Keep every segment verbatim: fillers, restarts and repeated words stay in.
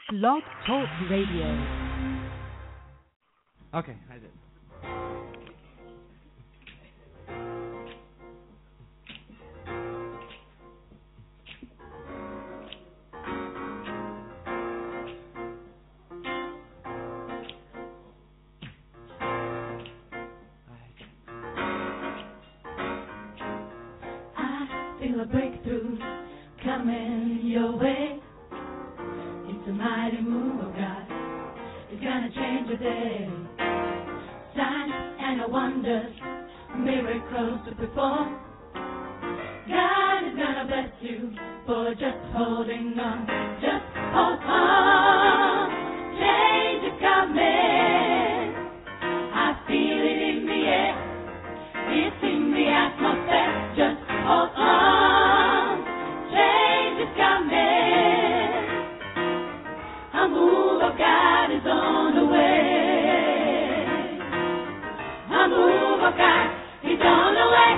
Blog Talk Radio. Okay, I did. I feel a breakthrough coming your way. It's a mighty move of God. It's gonna change your day. Signs and wonders, miracles to perform. God is gonna bless you for just holding on. Just hold on. Change is coming. I feel it in the air. It's in the atmosphere. Just hold on. Change is coming. A move of God is on the way. A move of God is on the way.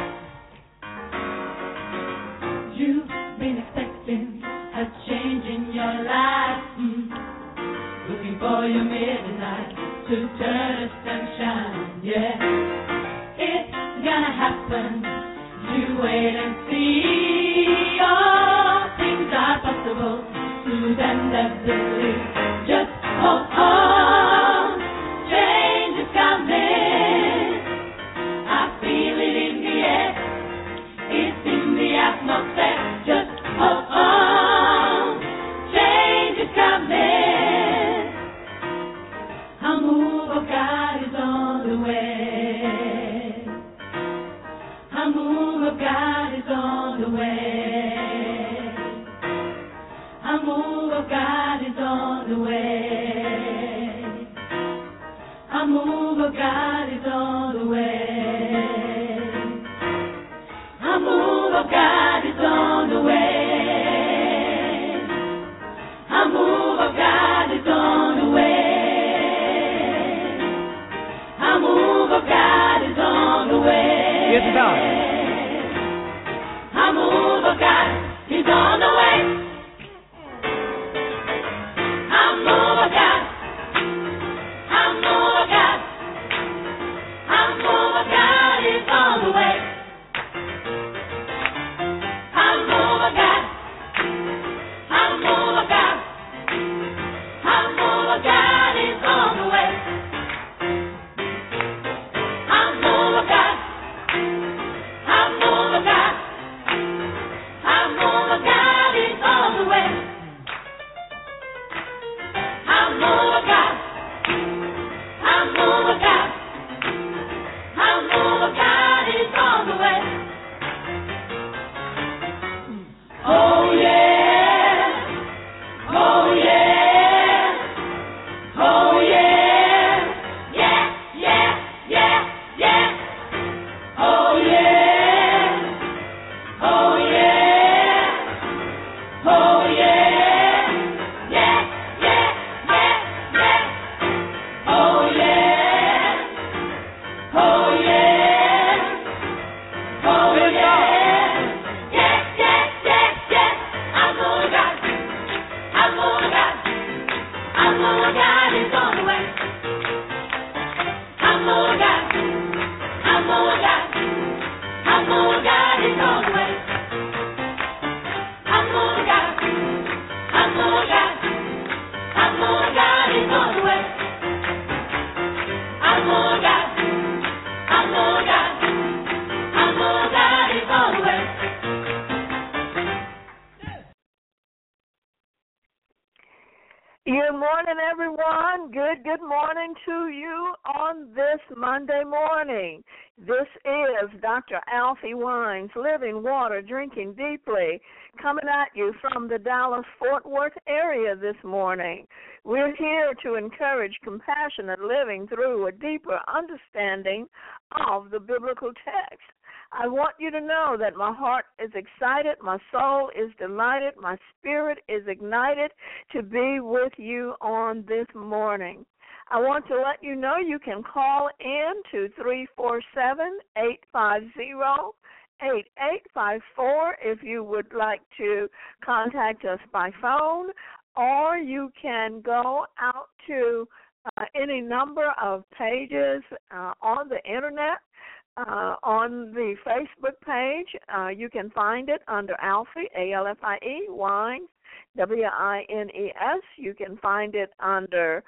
You've been expecting a change in your life. Mm. Looking for your midnight to turn to sunshine. Yeah, it's gonna happen. You wait and see. All things are possible to them that believe. Just hold on. Change is coming. I feel it in the air. It's in the atmosphere. Just hold on. Change is coming. A move of God is on the way. A move of God is on the way. A move of God is on the way. A move of God is on the way. A move of God is on the way. A move of God is on the way. A move of God is on the way. It's done. A move of God is on the way. A move of God. A move of God. A move of God is on the way. A move of God. A move of God. A move of God is on the way. A move of God. A move of God. A move of God is on the way. A move of God. A move of God. A move of God is on the way. Oh yeah. Oh yeah. Oh yeah. Yeah, yeah, yeah, yeah. Oh yeah. Oh yeah. Oh yeah. Yeah, yeah, yeah, yeah. Oh yeah. Oh yeah. Oh yeah. Yeah, yeah, yeah, yeah. I'm on God. I'm on God. I'm on God is on the way. I'm on God. I'm on God. I'm on God is on the way. I'm on God. I'm on God. I'm on God is on the way. I'm on God. I'm on God. I'm on God is on the way. Good morning, everyone. Good, good morning to you on this Monday morning. This is Doctor Alfie Wines, Living Water, Drinking Deeply, coming at you from the Dallas-Fort Worth area this morning. We're here to encourage compassionate living through a deeper understanding of the biblical text. I want you to know that my heart is excited, my soul is delighted, my spirit is ignited to be with you on this morning. I want to let you know you can call in to three four seven, eight five zero, eight eight five four if you would like to contact us by phone, or you can go out to uh, any number of pages uh, on the internet. Uh, on the Facebook page, uh, you can find it under Alfie, A L F I E, Wines, W I N E S. You can find it under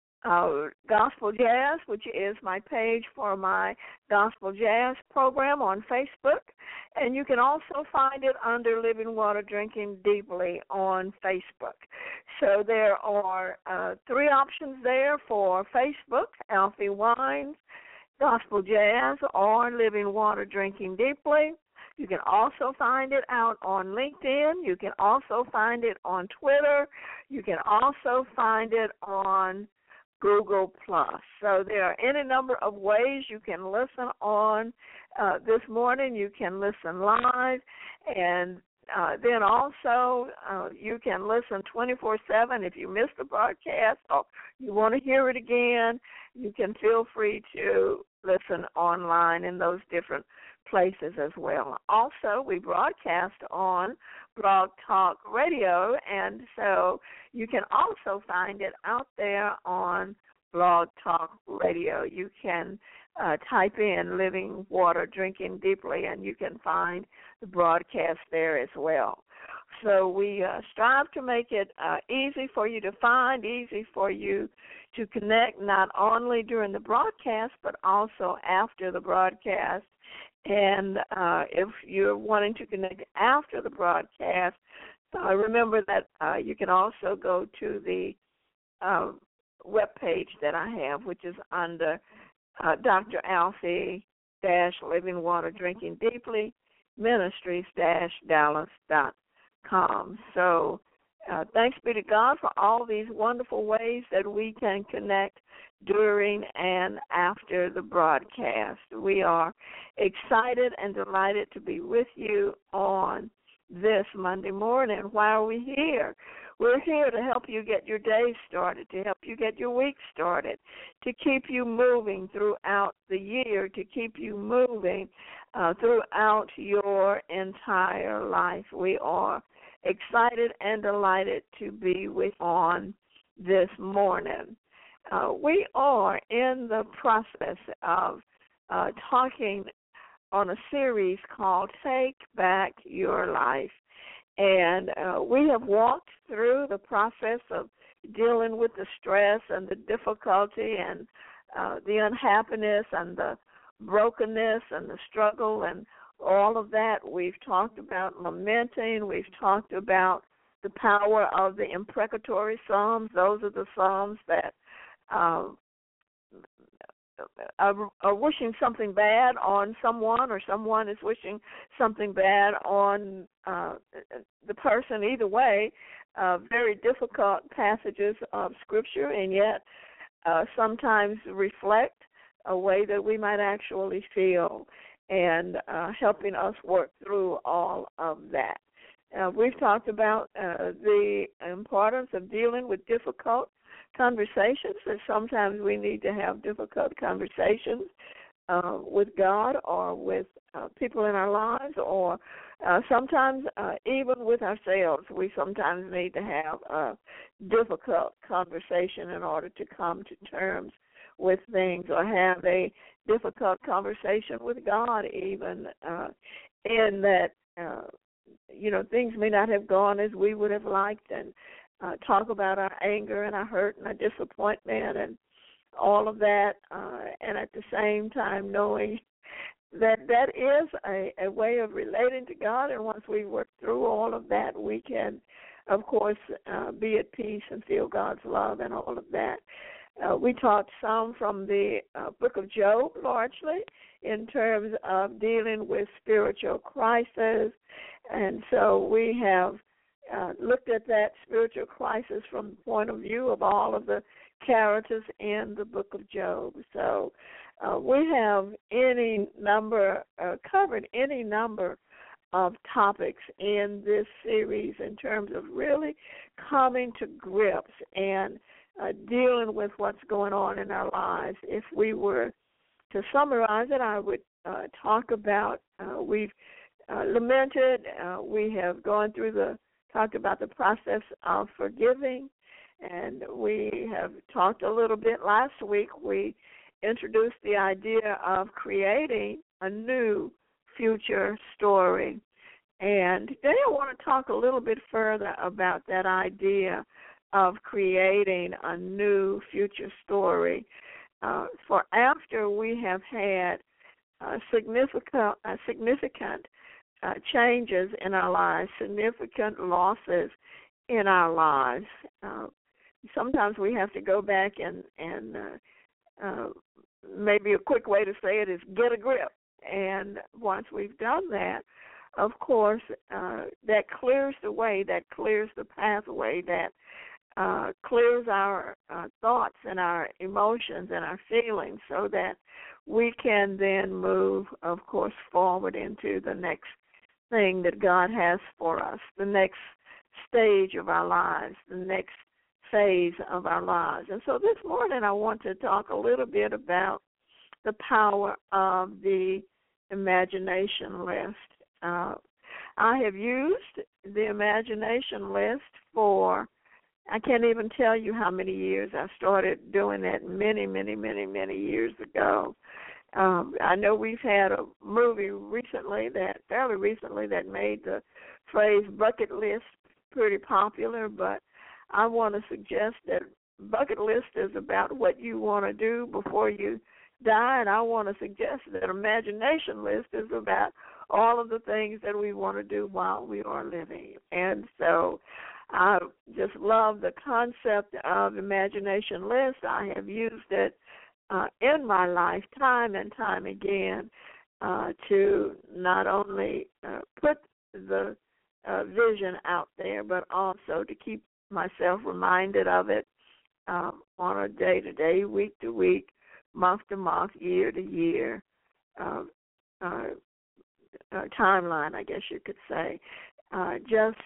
uh, Gospel Jazz, which is my page for my Gospel Jazz program on Facebook. And you can also find it under Living Water Drinking Deeply on Facebook. So there are uh, three options there for Facebook, Alfie Wines, Gospel Jazz, or Living Water Drinking Deeply. You can also find it out on LinkedIn. You can also find it on Twitter. You can also find it on Google Plus. So there are any number of ways you can listen on uh, this morning. You can listen live, and uh, then also uh, you can listen twenty-four seven. If you missed the broadcast or you want to hear it again, you can feel free to listen online in those different places as well. Also, we broadcast on Blog Talk Radio, and so you can also find it out there on Blog Talk Radio. You can uh, type in Living Water Drinking Deeply, and you can find the broadcast there as well. So we uh, strive to make it uh, easy for you to find, easy for you to connect, not only during the broadcast, but also after the broadcast. And uh, if you're wanting to connect after the broadcast, uh, remember that uh, you can also go to the uh, webpage that I have, which is under uh, Doctor Alfie Living Water Drinking Deeply Ministries Dallas dot com. So uh, thanks be to God for all these wonderful ways that we can connect during and after the broadcast. We are excited and delighted to be with you on this Monday morning. Why are we here? We're here to help you get your day started, to help you get your week started, to keep you moving throughout the year, to keep you moving uh, throughout your entire life. We are excited and delighted to be with you on this morning. Uh, we are in the process of uh, talking on a series called Take Back Your Life. And uh, we have walked through the process of dealing with the stress and the difficulty and uh, the unhappiness and the brokenness and the struggle and all of that. We've talked about lamenting. We've talked about the power of the imprecatory psalms. Those are the psalms that uh, are, are wishing something bad on someone, or someone is wishing something bad on uh, the person. Either way, uh, very difficult passages of Scripture, and yet uh, sometimes reflect a way that we might actually feel, and uh, helping us work through all of that. Uh, we've talked about uh, the importance of dealing with difficult conversations, and sometimes we need to have difficult conversations uh, with God or with uh, people in our lives, or uh, sometimes uh, even with ourselves. We sometimes need to have a difficult conversation in order to come to terms with things, or have a difficult conversation with God even, uh, in that, uh, you know, things may not have gone as we would have liked, and uh, talk about our anger and our hurt and our disappointment and all of that, uh, and at the same time knowing that that is a, a way of relating to God, and once we work through all of that, we can, of course, uh, be at peace and feel God's love and all of that. Uh, we talked some from the uh, book of Job, largely, in terms of dealing with spiritual crisis. And so we have uh, looked at that spiritual crisis from the point of view of all of the characters in the book of Job. So uh, we have any number, uh, covered any number of topics in this series in terms of really coming to grips and Uh, dealing with what's going on in our lives. If we were to summarize it, I would uh, talk about uh, we've uh, lamented, uh, we have gone through the talked about the process of forgiving, and we have talked a little bit last week. We introduced the idea of creating a new future story. And today I want to talk a little bit further about that idea of creating a new future story. Uh, for after we have had uh, significant, uh, significant uh, changes in our lives, significant losses in our lives, uh, sometimes we have to go back and, and uh, uh, maybe a quick way to say it is get a grip. And once we've done that, of course, uh, that clears the way, that clears the pathway, that uh, clears our uh, thoughts and our emotions and our feelings so that we can then move, of course, forward into the next thing that God has for us, the next stage of our lives, the next phase of our lives. And so this morning I want to talk a little bit about the power of the imagination list. Uh, I have used the imagination list for, I can't even tell you how many years. I started doing that many, many, many, many years ago. Um, I know we've had a movie recently, that fairly recently, that made the phrase bucket list pretty popular, but I want to suggest that bucket list is about what you want to do before you die, and I want to suggest that imagination list is about all of the things that we want to do while we are living. And so I just love the concept of imagination list. I have used it uh, in my life time and time again uh, to not only uh, put the uh, vision out there, but also to keep myself reminded of it um, on a day-to-day, week-to-week, month-to-month, year-to-year uh, uh, uh, timeline, I guess you could say. Uh, just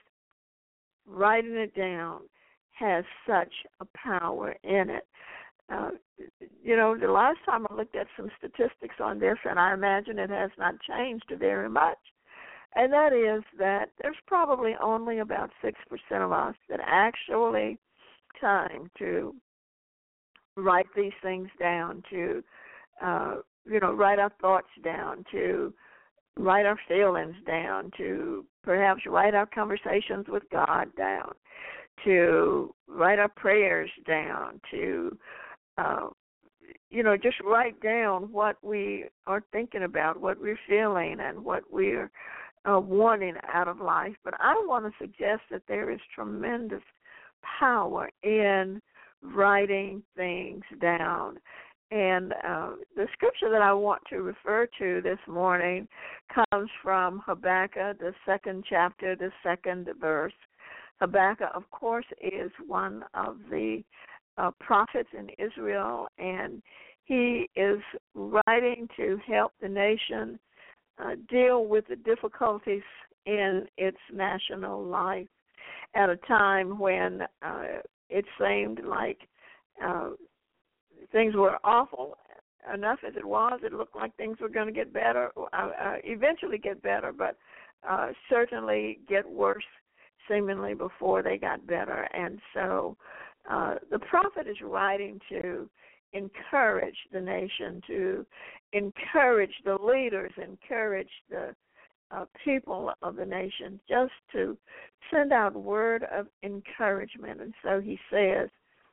writing it down has such a power in it. Uh, you know, the last time I looked at some statistics on this, and I imagine it has not changed very much, and that is that there's probably only about six percent of us that actually time to write these things down, to, uh, you know, write our thoughts down, to write our feelings down, to perhaps write our conversations with God down, to write our prayers down, to, uh, you know, just write down what we are thinking about, what we're feeling, and what we're uh, wanting out of life. But I want to suggest that there is tremendous power in writing things down. And uh, the scripture that I want to refer to this morning comes from Habakkuk, the second chapter, the second verse. Habakkuk, of course, is one of the uh, prophets in Israel, and he is writing to help the nation uh, deal with the difficulties in its national life at a time when uh, it seemed like uh, things were awful enough as it was. It looked like things were going to get better, uh, uh, eventually get better, but uh, certainly get worse seemingly before they got better. And so uh, the prophet is writing to encourage the nation, to encourage the leaders, encourage the uh, people of the nation, just to send out word of encouragement. And so he says,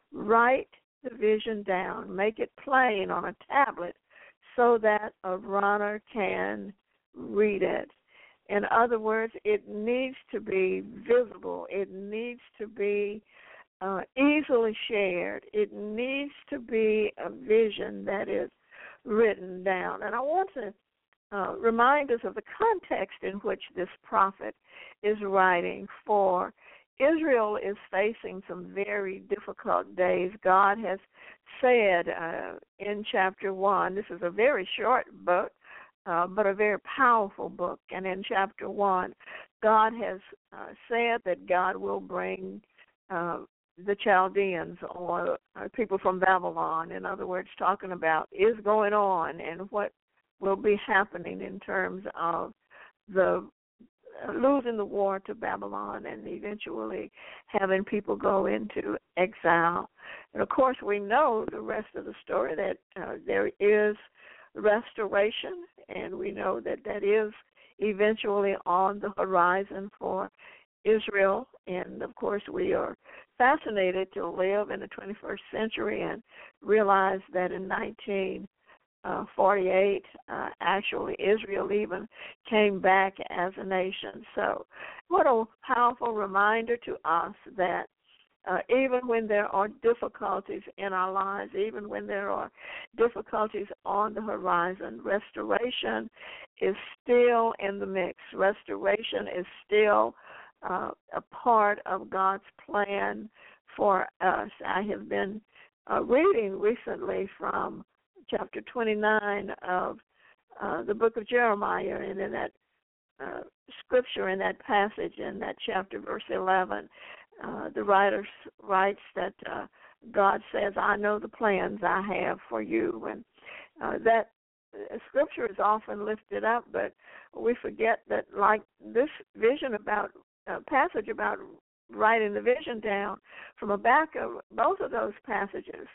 write the vision down, make it plain on a tablet so that a runner can read it. In other words, it needs to be visible. It needs to be uh, easily shared. It needs to be a vision that is written down. And I want to uh, remind us of the context in which this prophet is writing, for Israel is facing some very difficult days. God has said uh, in chapter one, this is a very short book, uh, but a very powerful book. And in chapter one, God has uh, said that God will bring uh, the Chaldeans, or uh, people from Babylon, in other words, talking about is going on and what will be happening in terms of the losing the war to Babylon and eventually having people go into exile. And, of course, we know the rest of the story, that uh, there is restoration, and we know that that is eventually on the horizon for Israel. And, of course, we are fascinated to live in the twenty-first century and realize that in nineteen forty-eight, uh, actually, Israel even came back as a nation. So what a powerful reminder to us that uh, even when there are difficulties in our lives, even when there are difficulties on the horizon, restoration is still in the mix. Restoration is still uh, a part of God's plan for us. I have been uh, reading recently from chapter twenty-nine of uh, the book of Jeremiah, and in that uh, scripture, in that passage, in that chapter, verse eleven, uh, the writer writes that uh, God says, I know the plans I have for you. And uh, that uh, scripture is often lifted up, but we forget that, like this vision about, uh, passage about writing the vision down from a back of both of those passages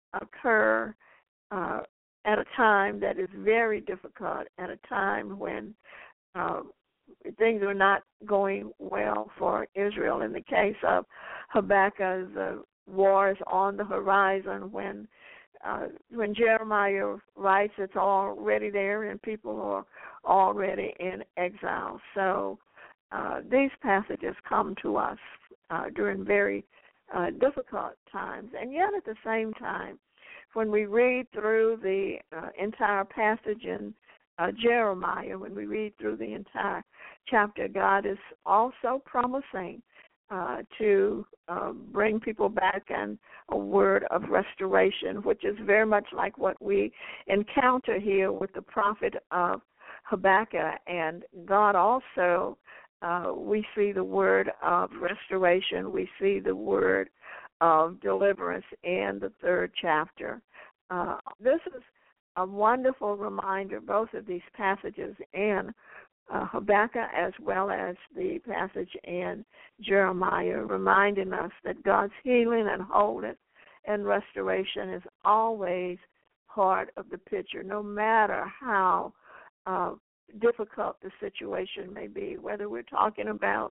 occur Uh, at a time that is very difficult, at a time when uh, things are not going well for Israel. In the case of Habakkuk, the war is on the horizon. When uh, when Jeremiah writes, it's already there, and people are already in exile. So uh, these passages come to us uh, during very uh, difficult times, and yet at the same time, when we read through the uh, entire passage in uh, Jeremiah, when we read through the entire chapter, God is also promising uh, to uh, bring people back and a word of restoration, which is very much like what we encounter here with the prophet of Habakkuk. And God also, uh, we see the word of restoration, we see the word of deliverance in the third chapter. Uh, this is a wonderful reminder, both of these passages in uh, Habakkuk as well as the passage in Jeremiah, reminding us that God's healing and wholeness and restoration is always part of the picture, no matter how uh, difficult the situation may be, whether we're talking about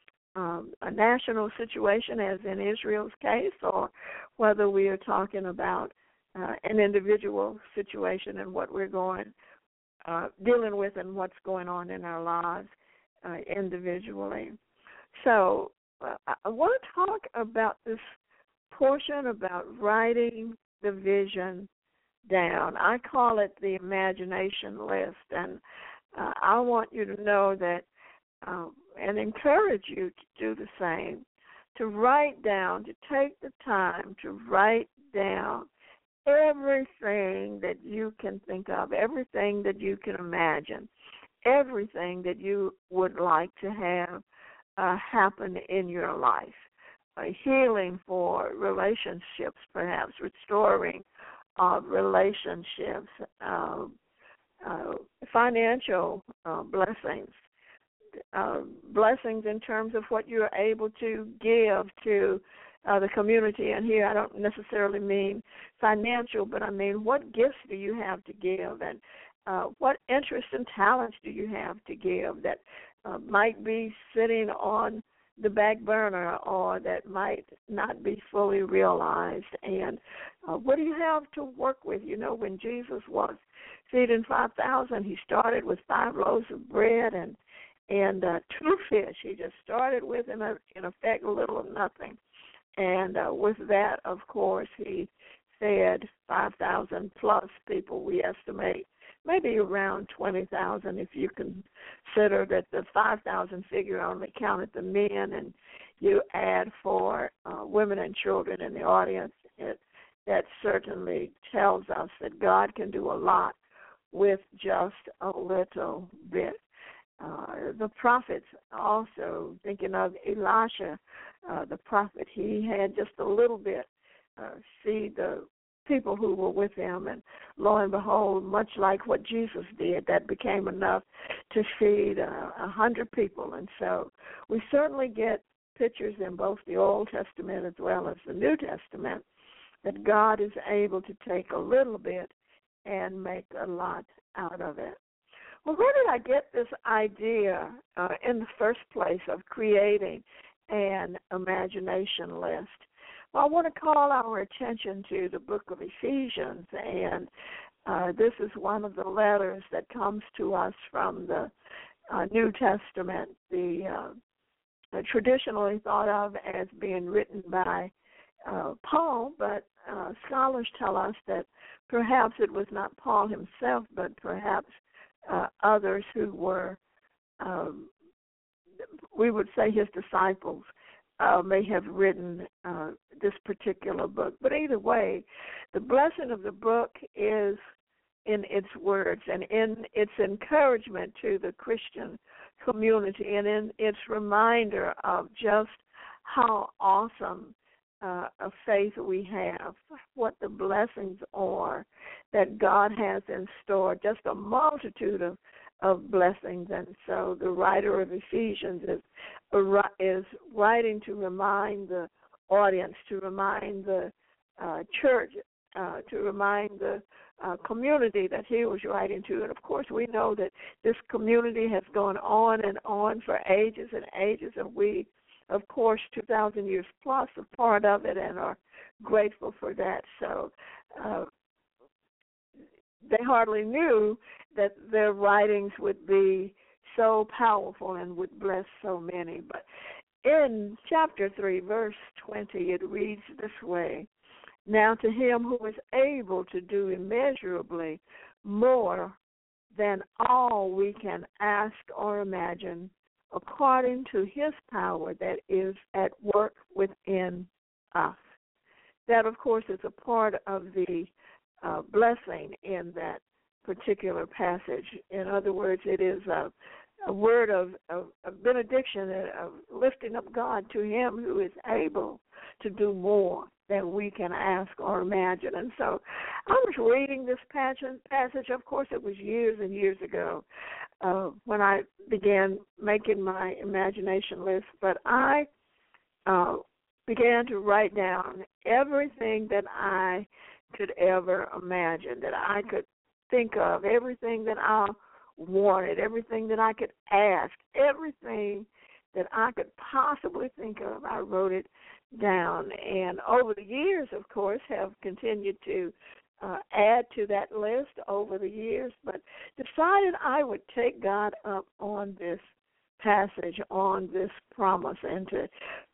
Um, a national situation, as in Israel's case, or whether we are talking about uh, an individual situation and what we're going, uh, dealing with and what's going on in our lives uh, individually. So uh, I want to talk about this portion about writing the vision down. I call it the imagination list, and uh, I want you to know that Um, and encourage you to do the same, to write down, to take the time to write down everything that you can think of, everything that you can imagine, everything that you would like to have uh, happen in your life. Uh, healing for relationships, perhaps, restoring of relationships, uh, uh, financial uh, blessings, Uh, blessings in terms of what you're able to give to uh, the community. And here I don't necessarily mean financial, but I mean what gifts do you have to give, and uh, what interests and talents do you have to give that uh, might be sitting on the back burner or that might not be fully realized. And uh, what do you have to work with? You know, when Jesus was feeding five thousand, he started with five loaves of bread and And uh, two fish. He just started with, in, a, in effect, little or nothing. And uh, with that, of course, he fed five thousand plus people, we estimate, maybe around twenty thousand if you consider that the five thousand figure only counted the men, and you add for uh, women and children in the audience. It, that certainly tells us that God can do a lot with just a little bit. Uh, the prophets also, thinking of Elisha, uh, the prophet, he had just a little bit. Uh, see the people who were with him. And lo and behold, much like what Jesus did, that became enough to feed uh, a hundred people. And so we certainly get pictures in both the Old Testament as well as the New Testament that God is able to take a little bit and make a lot out of it. Well, where did I get this idea uh, in the first place of creating an imagination list? Well, I want to call our attention to the book of Ephesians, and uh, this is one of the letters that comes to us from the uh, New Testament, the uh, traditionally thought of as being written by uh, Paul, but uh, scholars tell us that perhaps it was not Paul himself, but perhaps uh, others who were, um, we would say his disciples, Uh, may have written uh, this particular book. But either way, the blessing of the book is in its words and in its encouragement to the Christian community and in its reminder of just how awesome uh, a faith we have, what the blessings are that God has in store, just a multitude of of blessings. And so the writer of Ephesians is is writing to remind the audience, to remind the uh, church, uh, to remind the uh, community that he was writing to. And, of course, we know that this community has gone on and on for ages and ages, and we, of course, two thousand years plus are part of it and are grateful for that. So uh, they hardly knew that their writings would be so powerful and would bless so many. But in chapter three, verse twenty, it reads this way: Now to him who is able to do immeasurably more than all we can ask or imagine, according to his power that is at work within us. That, of course, is a part of the uh, blessing in that particular passage. In other words, it is a, a word of, of, of benediction, of lifting up God to him who is able to do more than we can ask or imagine. And so I was reading this passage. Of course, it was years and years ago uh, when I began making my imagination list, but I uh, began to write down everything that I could ever imagine, that I could think of, everything that I wanted, everything that I could ask, everything that I could possibly think of. I wrote it down, and over the years, of course, have continued to uh, add to that list over the years, but decided I would take God up on this passage, on this promise, and to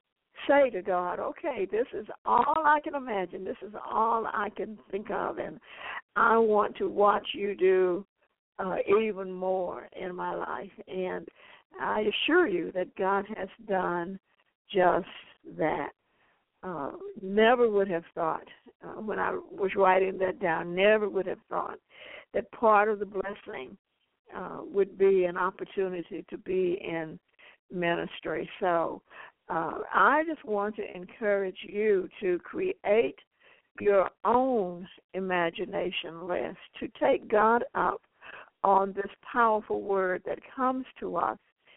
say to God, okay, this is all I can imagine. This is all I can think of, and I want to watch you do uh, even more in my life. And I assure you that God has done just that. Uh, never would have thought, uh, when I was writing that down, never would have thought that part of the blessing uh, would be an opportunity to be in ministry. So Uh, I just want to encourage you to create your own imagination list, to take God up on this powerful word that comes to us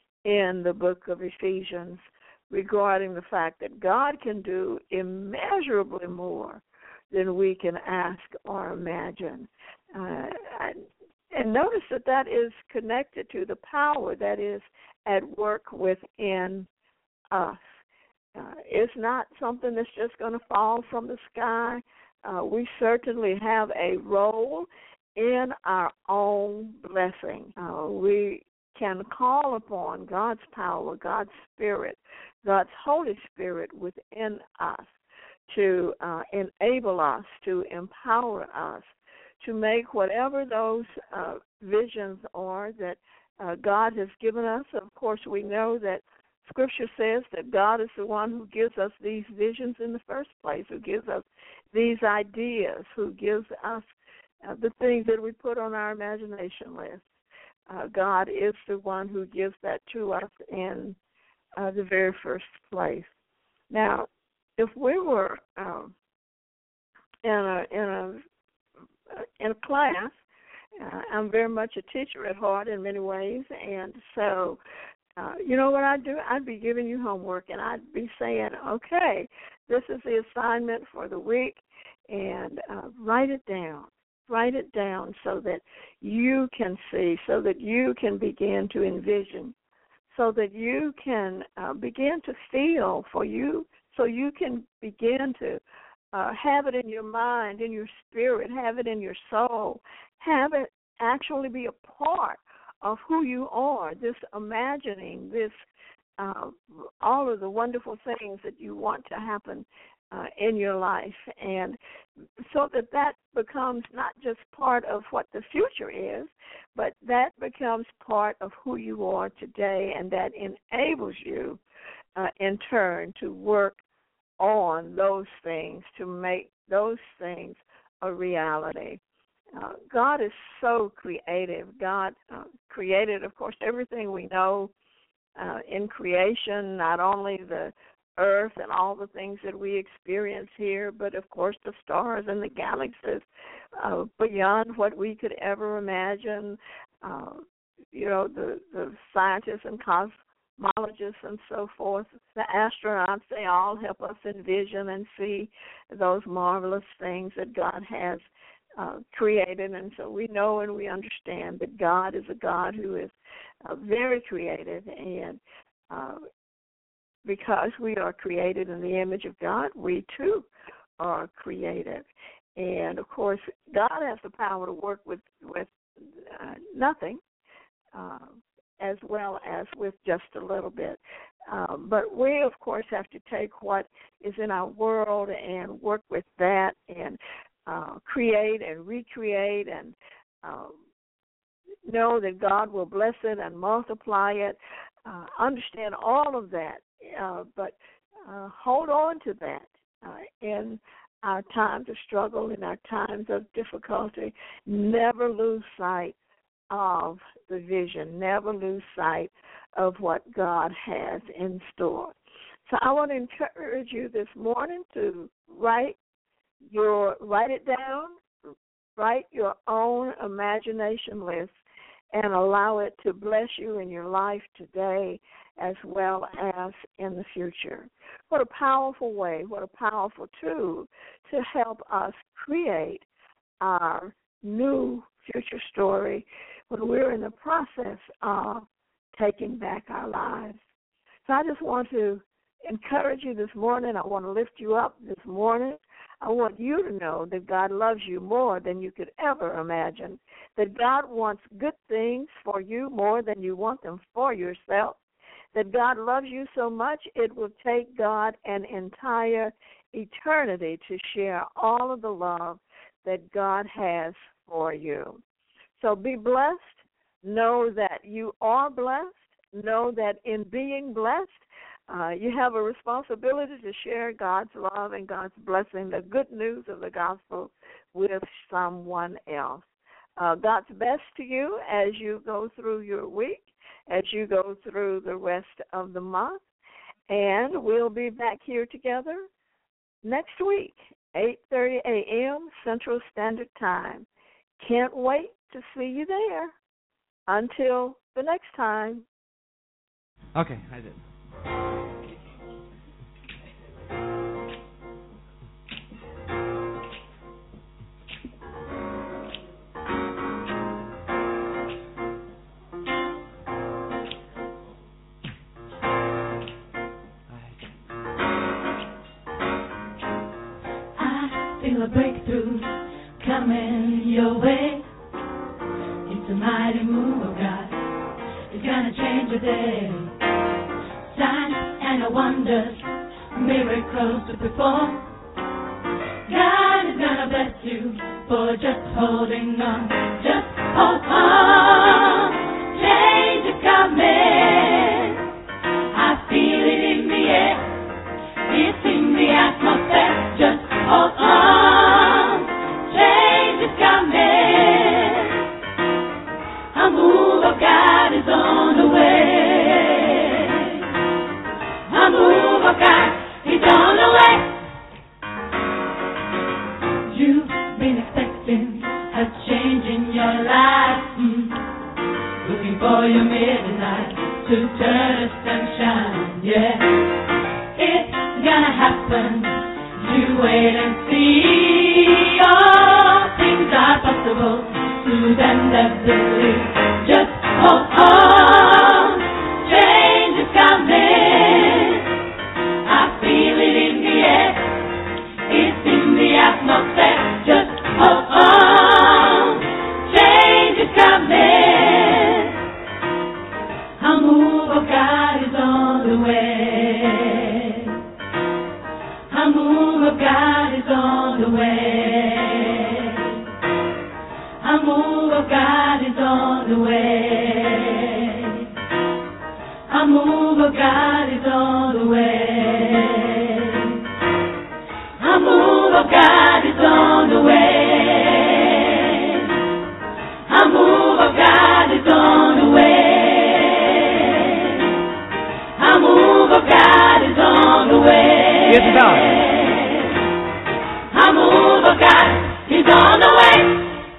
in the book of Ephesians regarding the fact that God can do immeasurably more than we can ask or imagine. Uh, and, and notice that that is connected to the power that is at work within us. Uh, it's not something that's just going to fall from the sky. Uh, we certainly have a role in our own blessing. Uh, we can call upon God's power, God's Spirit, God's Holy Spirit within us to uh, enable us, to empower us, to make whatever those uh, visions are that uh, God has given us. Of course, we know that Scripture says that God is the one who gives us these visions in the first place, who gives us these ideas, who gives us uh, the things that we put on our imagination list. Uh, God is the one who gives that to us in uh, the very first place. Now, if we were um, in a in a in a class. Uh, I'm very much a teacher at heart in many ways, and so uh, you know what I'd do? I'd be giving you homework, and I'd be saying, okay, this is the assignment for the week, and uh, write it down. Write it down so that you can see, so that you can begin to envision, so that you can uh, begin to feel for you, so you can begin to uh, have it in your mind, in your spirit, have it in your soul, have it actually be a part of who you are, this imagining, this uh, all of the wonderful things that you want to happen uh, in your life, and so that that becomes not just part of what the future is, but that becomes part of who you are today, and that enables you uh, in turn to work on those things, to make those things a reality. Uh, God is so creative. God uh, created, of course, everything we know uh, in creation, not only the earth and all the things that we experience here, but, of course, the stars and the galaxies uh, beyond what we could ever imagine. Uh, you know, the, the scientists and cosmologists and so forth, the astronauts, they all help us envision and see those marvelous things that God has Uh, created, and so we know and we understand that God is a God who is uh, very creative, and uh, because we are created in the image of God, we too are creative. And of course, God has the power to work with with uh, nothing, uh, as well as with just a little bit. Uh, but we, of course, have to take what is in our world and work with that, and Uh, create and recreate, and uh, know that God will bless it and multiply it. Uh, understand all of that, uh, but uh, hold on to that uh, in our times of struggle, in our times of difficulty. Never lose sight of the vision. Never lose sight of what God has in store. So I want to encourage you this morning to write Your, write it down, write your own imagination list, and allow it to bless you in your life today as well as in the future. What a powerful way, what a powerful tool to help us create our new future story when we're in the process of taking back our lives. So I just want to encourage you this morning. I want to lift you up this morning. I want you to know that God loves you more than you could ever imagine, that God wants good things for you more than you want them for yourself, that God loves you so much it will take God an entire eternity to share all of the love that God has for you. So be blessed. Know that you are blessed. Know that in being blessed, Uh, you have a responsibility to share God's love and God's blessing, the good news of the gospel, with someone else. Uh, God's best to you as you go through your week, as you go through the rest of the month. And we'll be back here together next week, eight thirty a.m. Central Standard Time. Can't wait to see you there. Until the next time. Okay, I did. Feel a breakthrough coming your way. It's a mighty move of God. It's gonna change your day. Signs and wonders, miracles to perform. God is gonna bless you for just holding on. Just hold on. Change is coming. I feel it in the air. It's in the atmosphere. Just hold on, change is coming. A move of God is on the way. A move of God is on the way. you've been expecting a change in your life. Mm. Looking for your midnight to turn to sunshine. Yeah, it's gonna happen. You wait and see. All things are possible to them that believe. Just hold on. Change is coming. I feel it in the air. It's in the atmosphere. Just hold on. Change is coming. A move of God is on the way. A move of God is on the way. A move of God is on the way. A move of God is on the way. A move of God is on the way. A move of God is on the way. A move of God is on the way. Yes, God. A move of God is on the way.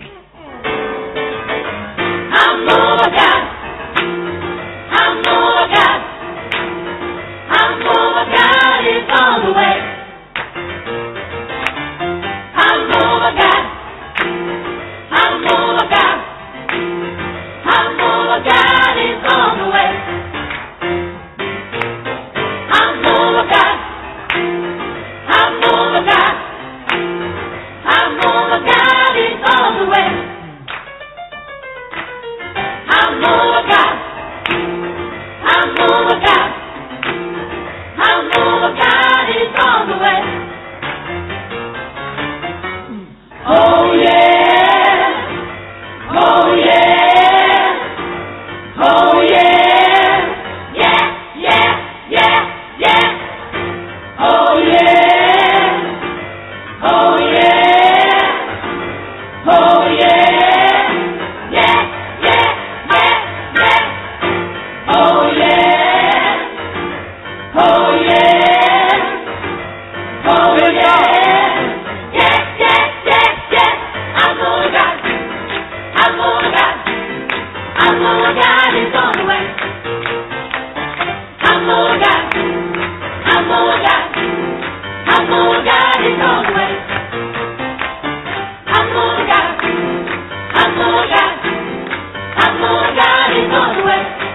A move of God. A move of God. A move of God is on the way. A move of God. A move of God. A move of God is on the way. A move of God. A move of God. A move of God is on the way. A move of God. A move of God. A move of God is on the way. Oh yeah. Oh yeah. Oh yeah. Yeah, yeah, yeah, yeah. Oh yeah. Oh yeah. Oh yeah. Yeah, yeah, yeah, yeah. Oh yeah. Oh yeah. Oh yeah. Yeah, yeah, yeah, yeah. I'm on God. I'm on God. I'm on God is on the way. I'm on God. I'm on God. I'm on God is on the way. I'm on God. I'm on God. I'm on God is on the way.